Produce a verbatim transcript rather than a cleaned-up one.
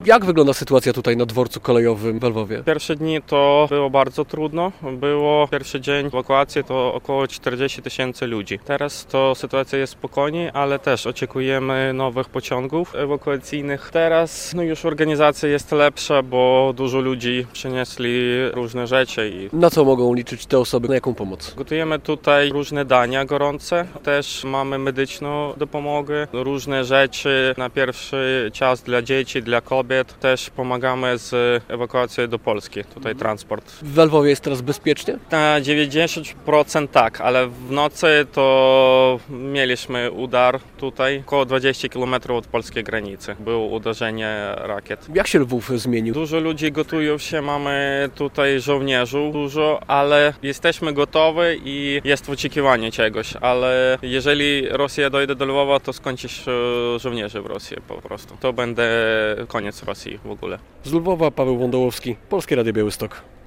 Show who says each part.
Speaker 1: Jak wygląda sytuacja tutaj na dworcu kolejowym w Lwowie?
Speaker 2: Pierwsze dni to było bardzo trudno. Było pierwszy dzień ewakuacji to około czterdzieści tysięcy ludzi. Teraz to sytuacja jest spokojniej, ale też oczekujemy nowych pociągów ewakuacyjnych. Teraz no już organizacja jest lepsza, bo dużo ludzi przynieśli różne rzeczy. I
Speaker 1: Na co mogą liczyć te osoby? Na jaką pomoc?
Speaker 2: gotujemy tutaj różne dania gorące. Też mamy medyczną dopomogę, różne rzeczy na pierwszy czas dla dzieci, dla kobiet. Też pomagamy z ewakuacją do Polski, tutaj transport.
Speaker 1: W Lwowie jest teraz bezpiecznie?
Speaker 2: Na dziewięćdziesiąt procent tak, ale w nocy to mieliśmy udar tutaj, około dwadzieścia kilometrów od polskiej granicy. Było uderzenie rakiet.
Speaker 1: Jak się Lwów zmienił?
Speaker 2: Dużo ludzi gotują się, mamy tutaj żołnierzy dużo, ale jesteśmy gotowi i jest oczekiwanie czegoś, ale jeżeli Rosja dojdzie do Lwowa, to skończy się żołnierzy w Rosji po prostu. To będzie koniec Rosji w ogóle.
Speaker 1: Z Lwowa Paweł Wądołowski, Polskie Radio Białystok.